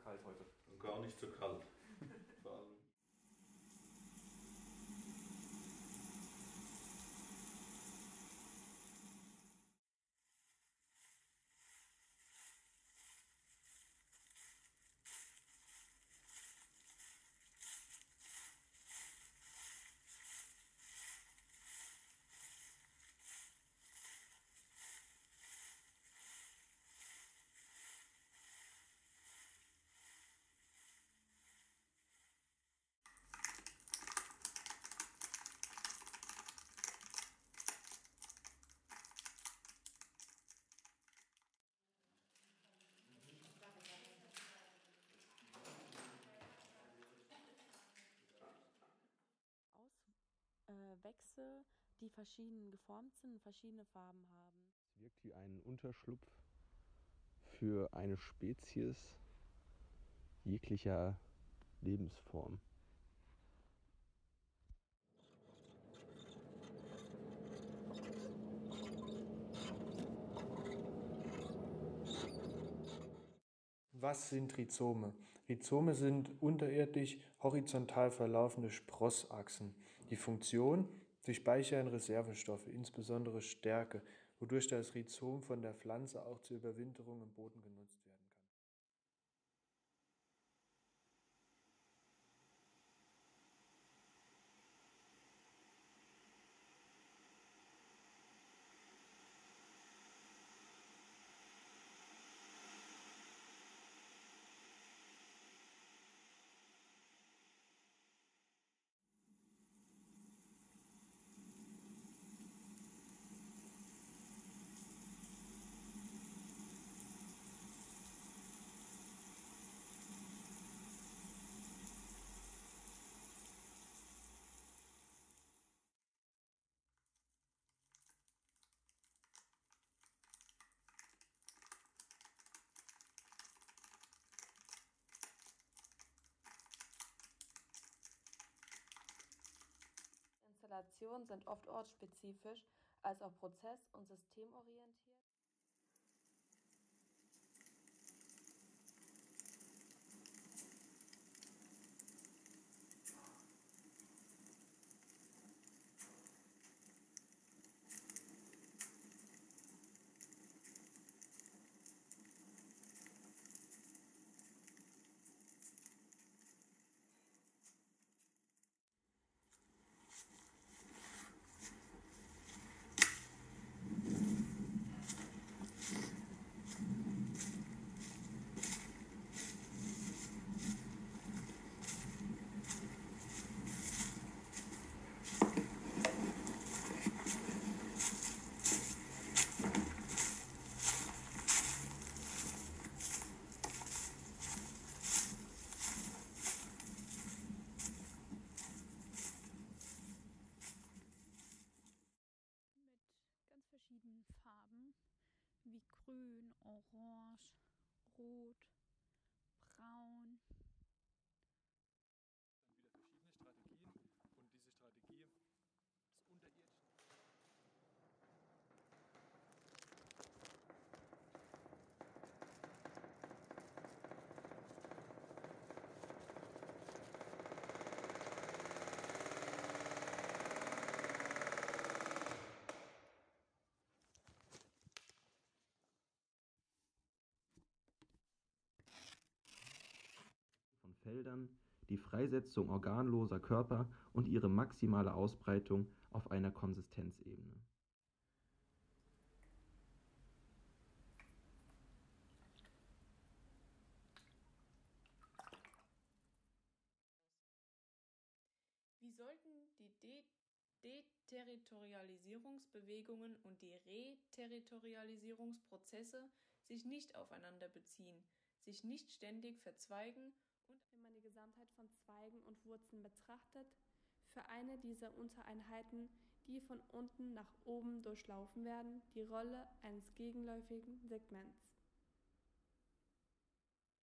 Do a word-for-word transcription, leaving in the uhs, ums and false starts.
kalt heute. Und gar nicht so kalt. Vor allem. Auswächse, die verschieden geformt sind und verschiedene Farben haben. Es wirkt wie ein Unterschlupf für eine Spezies jeglicher Lebensform. Was sind Rhizome? Rhizome sind unterirdisch horizontal verlaufende Sprossachsen. Die Funktion: Sie speichern Reservestoffe, insbesondere Stärke, wodurch das Rhizom von der Pflanze auch zur Überwinterung im Boden genutzt werden kann. Installationen sind oft ortsspezifisch, als auch prozess- und systemorientiert. Mit ganz verschiedenen Farben wie grün, orange, rot, braun. Dann wieder verschiedene Strategien und diese Strategie des unterirdischen. Von Feldern, die Freisetzung organloser Körper und ihre maximale Ausbreitung auf einer Konsistenzebene. Wie sollten die De Deterritorialisierungsbewegungen und die Reterritorialisierungsprozesse sich nicht aufeinander beziehen, sich nicht ständig verzweigen und, wenn man die Gesamtheit von Zweigen und Wurzeln betrachtet, für eine dieser Untereinheiten, die von unten nach oben durchlaufen werden, die Rolle eines gegenläufigen Segments.